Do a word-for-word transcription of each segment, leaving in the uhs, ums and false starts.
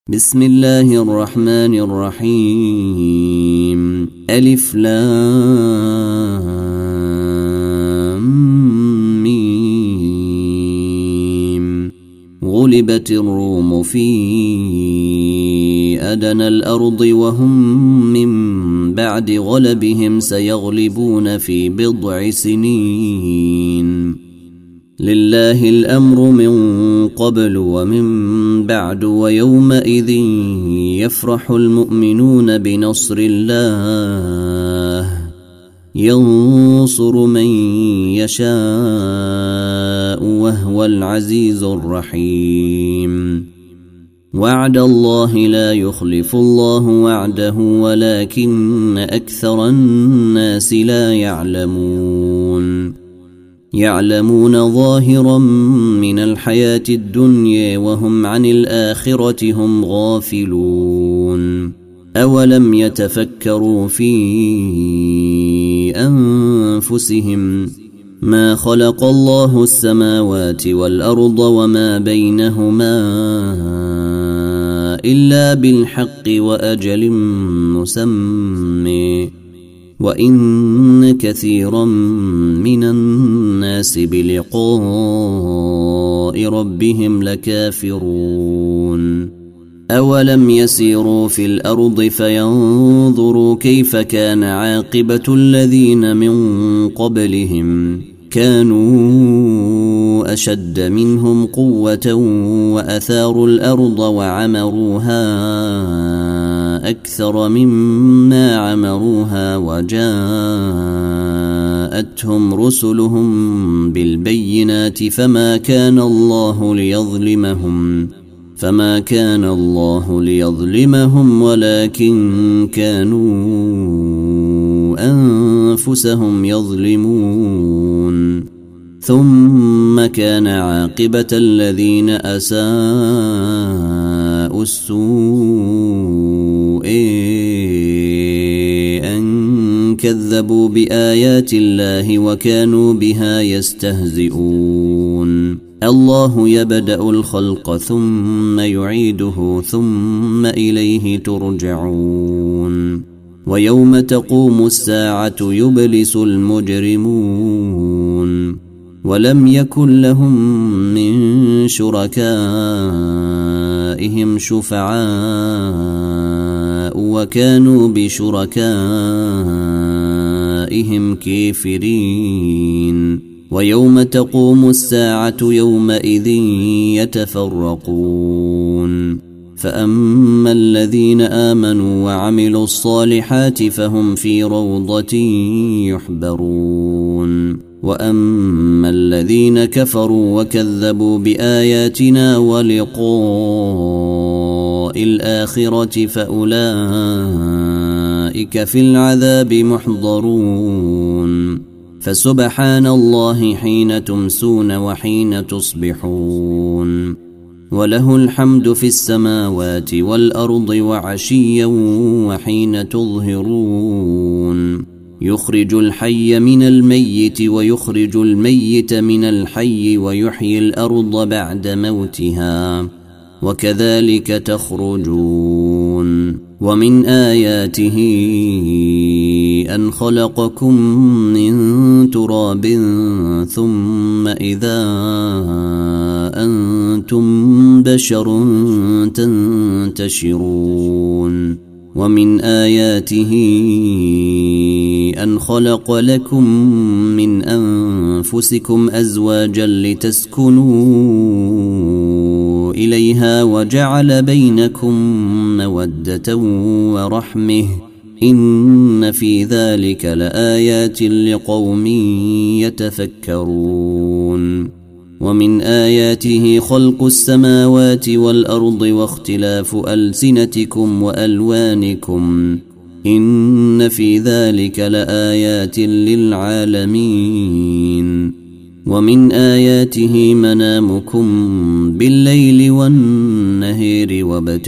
بسم الله الرحمن الرحيم. ألف لام ميم. غلبت الروم في أدنى الأرض وهم من بعد غلبهم سيغلبون في بضع سنين. لله الأمر من قبل ومن بعد ويومئذ يفرح المؤمنون بنصر الله ينصر من يشاء وهو العزيز الرحيم. وعد الله لا يخلف الله وعده ولكن أكثر الناس لا يعلمون. يعلمون ظاهرا من الحياة الدنيا وهم عن الآخرة هم غافلون. أولم يتفكروا في أنفسهم ما خلق الله السماوات والأرض وما بينهما إلا بالحق وأجل مسمى وإن كثيرا من الناس بلقاء ربهم لكافرون. أولم يسيروا في الأرض فينظروا كيف كان عاقبة الذين من قبلهم كانوا أشد منهم قوة وأثاروا الأرض وعمروها أكثر مما عمروها وجاءتهم رسلهم بالبينات فما كان الله ليظلمهم فما كان الله ليظلمهم ولكن كانوا أنفسهم يظلمون. ثم كان عاقبة الذين أساءوا السوء أن كذبوا بآيات الله وكانوا بها يستهزئون. الله يبدأ الخلق ثم يعيده ثم إليه ترجعون. ويوم تقوم الساعة يبلس المجرمون ولم يكن لهم من شركائهم شفعاء وكانوا بشركائهم كافرين. ويوم تقوم الساعة يومئذ يتفرقون فأما الذين آمنوا وعملوا الصالحات فهم في روضة يحبرون وأما الذين كفروا وكذبوا بآياتنا ولقاء الآخرة فأولئك في العذاب محضرون. فسبحان الله حين تمسون وحين تصبحون وله الحمد في السماوات والأرض وعشيا وحين تظهرون. يخرج الحي من الميت ويخرج الميت من الحي ويحيي الأرض بعد موتها وكذلك تخرجون. ومن آياته أن خلقكم من تراب ثم إذا أنتم بشر تنتشرون. ومن آياته أن خلق لكم من أنفسكم أزواجا لتسكنوا إليها وجعل بينكم مودة ورحمة إن في ذلك لآيات لقوم يتفكرون. ومن آياته خلق السماوات والأرض واختلاف ألسنتكم وألوانكم إن في ذلك لآيات للعالمين. ومن آياته منامكم بالليل والنهار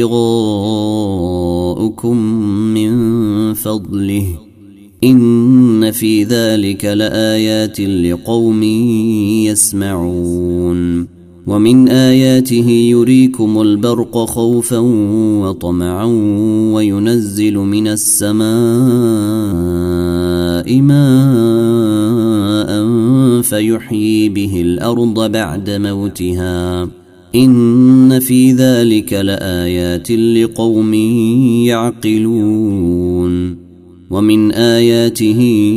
وابتغاؤكم من فضله إن في ذلك لآيات لقوم يسمعون. ومن آياته يريكم البرق خوفا وطمعا وينزل من السماء ماء فيحيي به الأرض بعد موتها إن في ذلك لآيات لقوم يعقلون. ومن آياته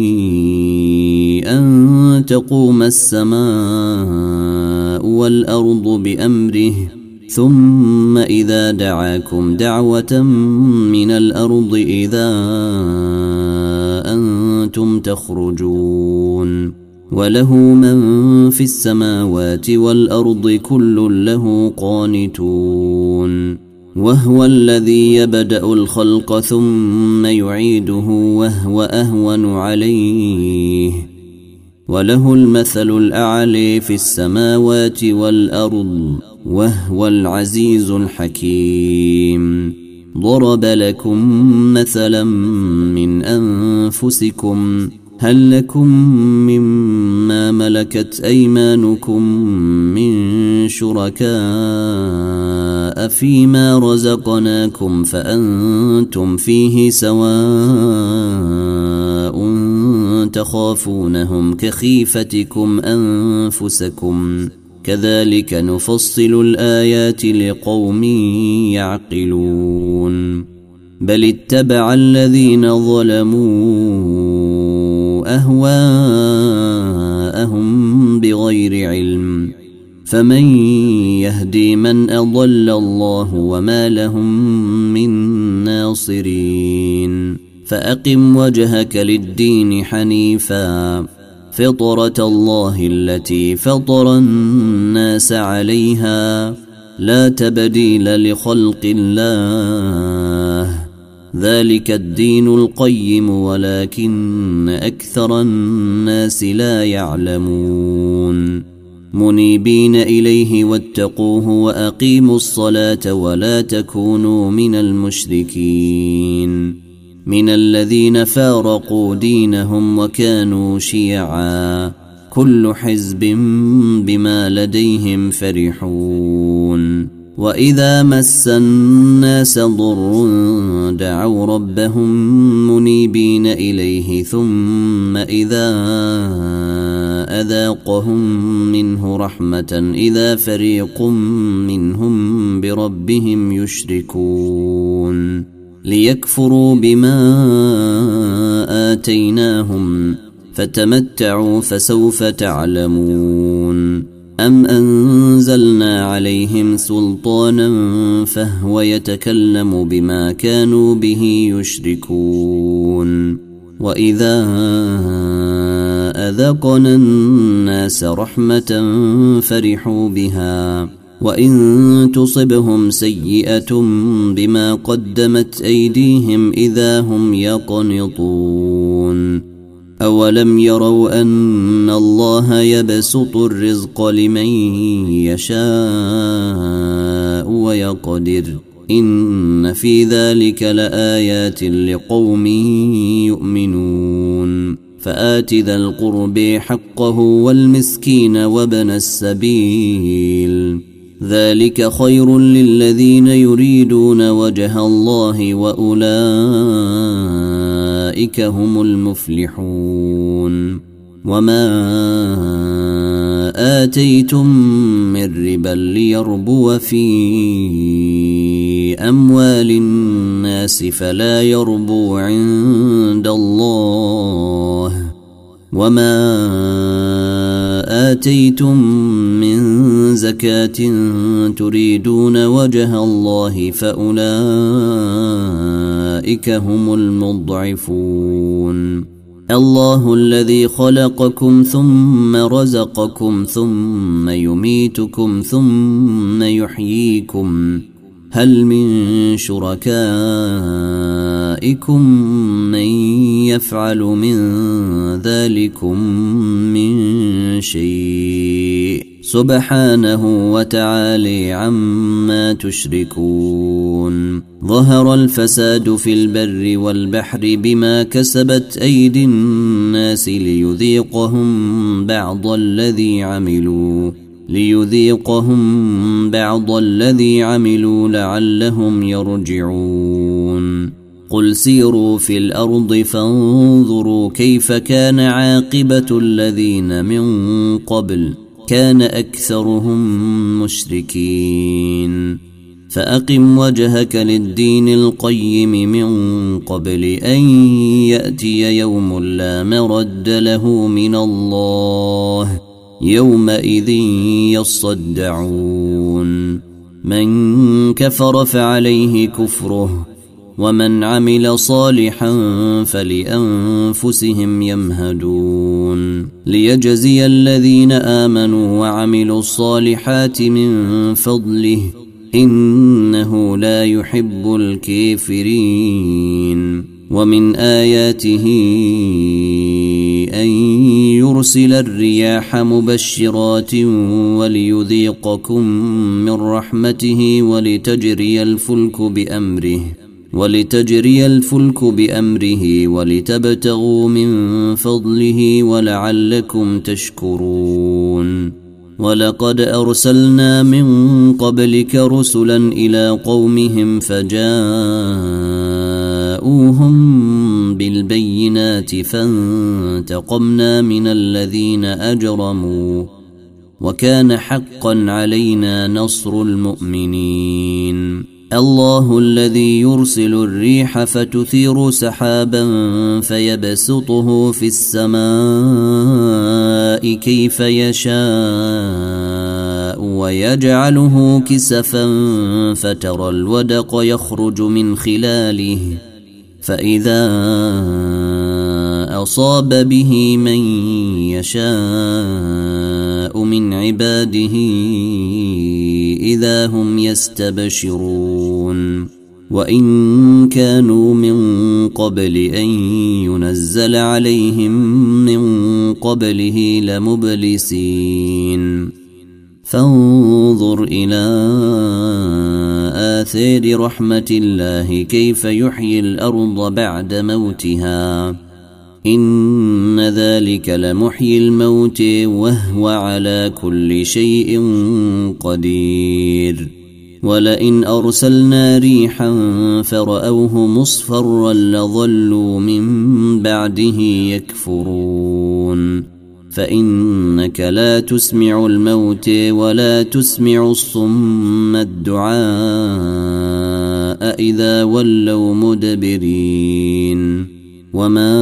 أن تقوم السماء والأرض بأمره ثم إذا دعاكم دعوة من الأرض إذا أنتم تخرجون وله من في السماوات والأرض كل له قانتون وهو الذي يبدأ الخلق ثم يعيده وهو أهون عليه وله المثل الأعلى في السماوات والأرض وهو العزيز الحكيم. ضرب لكم مثلا من أنفسكم هل لكم مما ملكت أيمانكم من شركاء فيما رزقناكم فأنتم فيه سواء تخافونهم كخيفتكم أنفسكم كذلك نفصل الآيات لقوم يعقلون. بل اتبع الذين ظلموا أهواءهم بغير علم فمن يهدي من أضل الله وما لهم من ناصرين. فأقم وجهك للدين حنيفا فطرة الله التي فطر الناس عليها لا تبديل لخلق الله ذلك الدين القيم ولكن أكثر الناس لا يعلمون. منيبين إليه واتقوه وأقيموا الصلاة ولا تكونوا من المشركين من الذين فارقوا دينهم وكانوا شيعا كل حزب بما لديهم فرحون. وإذا مس الناس ضر دعوا ربهم منيبين إليه ثم إذا أذاقهم منه رحمة إذا فريق منهم بربهم يشركون ليكفروا بما آتيناهم فتمتعوا فسوف تعلمون. أم أنزلنا عليهم سلطانا فهو يتكلم بما كانوا به يشركون. وإذا أذقنا الناس رحمة فرحوا بها وإن تصبهم سيئة بما قدمت أيديهم إذا هم يقنطون. أولم يروا أن الله يبسط الرزق لمن يشاء ويقدر إن في ذلك لآيات لقوم يؤمنون. فآت ذا القرب حقه والمسكين وابن السبيل ذلك خير للذين يريدون وجه الله وأولئك هم المفلحون. وما آتيتم من ربا ليربو في أموال الناس فلا يربو عند الله وما آتيتم من زكاة تريدون وجه الله فأولئك هم المضعفون. الله الذي خلقكم ثم رزقكم ثم يميتكم ثم يحييكم هل من شركائكم من يفعل من ذلكم من شيء سبحانه وتعالى عما تشركون. ظهر الفساد في البر والبحر بما كسبت أيدي الناس ليذيقهم بعض الذي عملوا ليذيقهم بعض الذي عملوا لعلهم يرجعون قل سيروا في الأرض فانظروا كيف كان عاقبة الذين من قبل كان أكثرهم مشركين فأقم وجهك للدين القيم من قبل أن يأتي يوم لا مرد له من الله يومئذ يصدعون من كفر فعليه كفره ومن عمل صالحا فلأنفسهم يمهدون ليجزي الذين آمنوا وعملوا الصالحات من فضله إنه لا يحب الكافرين ومن آياته أن يرسل الرياح مبشرات وليذيقكم من رحمته ولتجري الفلك بأمره ولتجري الفلك بأمره ولتبتغوا من فضله ولعلكم تشكرون ولقد أرسلنا من قبلك رسلا إلى قومهم فجاءوهم بالبينات فانتقمنا من الذين أجرموا وكان حقا علينا نصر المؤمنين الله الذي يرسل الريح فتثير سحابا فيبسطه في السماء كيف يشاء ويجعله كسفا فترى الودق يخرج من خلاله فإذا أصاب به من يشاء من عباده إذا هم يستبشرون وإن كانوا من قبل أن ينزل عليهم من قبله لمبلسين فانظر إلى آثار رحمة الله كيف يحيي الأرض بعد موتها إن ذلك لمحيي الموت وهو على كل شيء قدير ولئن أرسلنا ريحا فرأوه مصفرا لظلوا من بعده يكفرون فإنك لا تسمع الموت ولا تسمع الصم الدعاء إذا ولوا مدبرين وما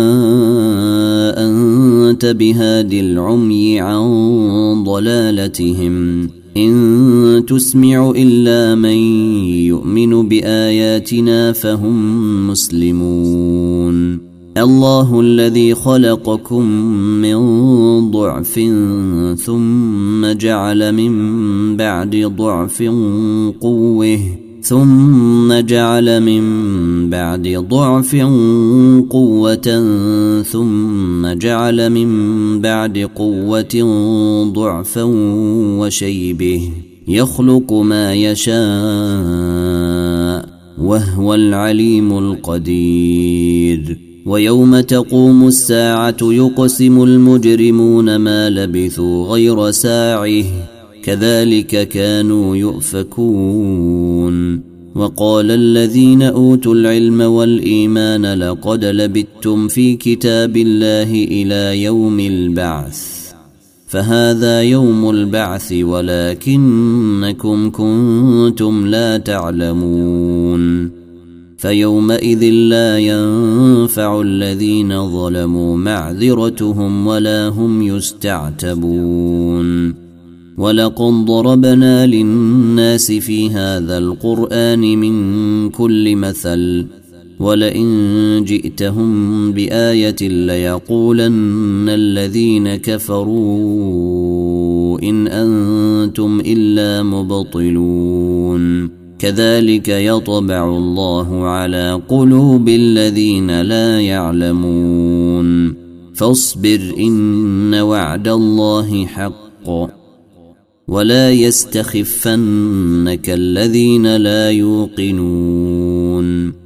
أنت بهاد العمي عن ضلالتهم إن تسمع إلا من يؤمن بآياتنا فهم مسلمون الله الذي خلقكم من ضعف ثم جعل من بعد ضعف قوة ثم جعل من بعد ضعف قوة ثم جعل من بعد قوة ضعفا وشيبه يخلق ما يشاء وهو العليم القدير ويوم تقوم الساعة يقسم المجرمون ما لبثوا غير ساعه كذلك كانوا يؤفكون وقال الذين أوتوا العلم والإيمان لقد لبثتم في كتاب الله إلى يوم البعث فهذا يوم البعث ولكنكم كنتم لا تعلمون فيومئذ لا ينفع الذين ظلموا معذرتهم ولا هم يستعتبون ولقد ضربنا للناس في هذا القرآن من كل مثل ولئن جئتهم بآية ليقولن الذين كفروا إن أنتم إلا مبطلون كذلك يطبع الله على قلوب الذين لا يعلمون فاصبر إن وعد الله حق ولا يستخفنك الذين لا يوقنون